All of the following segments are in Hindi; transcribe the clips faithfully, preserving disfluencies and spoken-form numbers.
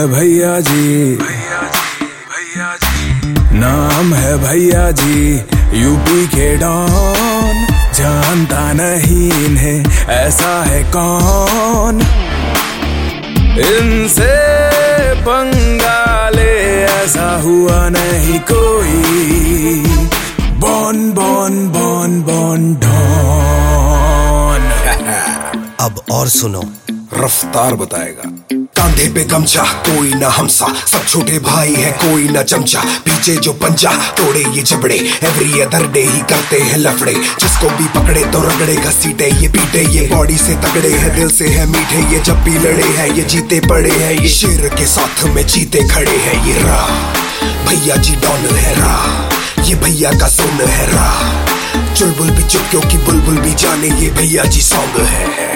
भैया जी, भैया जी, भैया जी, नाम है भैया जी, यूपी के डॉन। जानता नहीं इन्हें ऐसा है कौन, इनसे पंगा ले ऐसा हुआ नहीं कोई। बॉन बॉन बॉन बॉन डॉन। अब और सुनो, रफ्तार बताएगा। कांधे पे गमछा, कोई ना हमसा, सब छोटे भाई है, कोई ना चमचा। पीछे जो पंजा, तोड़े ये जबड़े, एवरी अदर डे ही करते हैं लफड़े। जिसको भी पकड़े तो रगड़े, घसीटे ये पीटे, ये बॉडी से तगड़े हैं, दिल से है मीठे। ये जब भी लड़े हैं, ये जीते पड़े हैं, ये शेर के साथ में जीते खड़े हैं। ये रा भैया जी डॉन है, रा ये भैया का सोन है, रा चुलबुल भी चुप क्योंकि बुलबुल भी जाने ये भैया जी सॉन्ग है।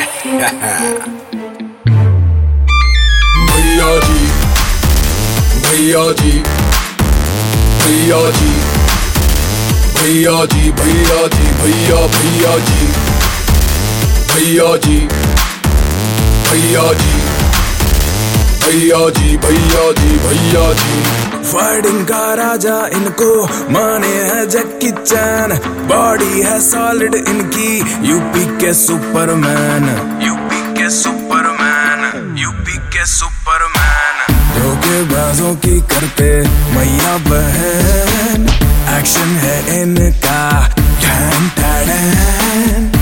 भैया जी, भैया जी, भैया जी, भैया जी, भैया जी, भैया भैया जी, भैया जी, भैया जी, भैया जी, भैया जी, भैया जी। फाइटिंग का राजा इनको माने है जैकी चैन, बॉडी है सॉलिड इनकी, यूपी के सुपरमैन, यूपी के सुपरमैन, यूपी के सुपरमैन। धोखेबाजों की करते मैया बहन, एक्शन है इनका ढैन टैडन।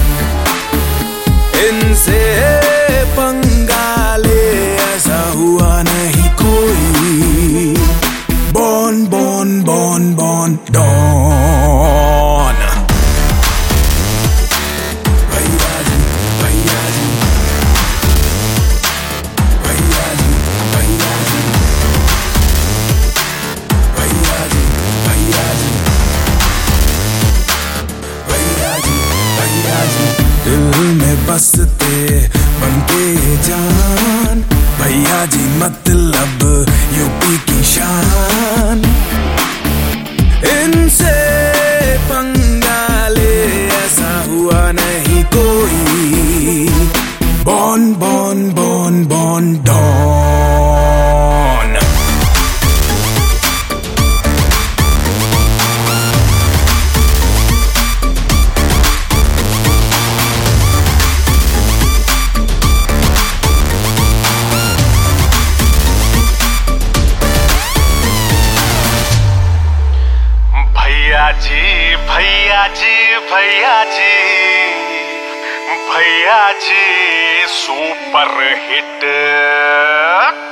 इनसे पंगा ले ऐसा हुआ नहीं कोई। बॉन बॉन बॉन बॉन डॉन। भैया जी, भैया जी, भैया जी, भैया जी, भैया जी, भैया जी, भैया जी, भैया जी। दिल में बसते बनके जान, भैया जी मतलब यूपी की शान। इनसे पंगा ले ऐसा हुआ नहीं कोई। बॉन बॉन बॉन बॉन डॉन। भैया जी, भैया जी, भैया जी, भैया जी सुपर हिट।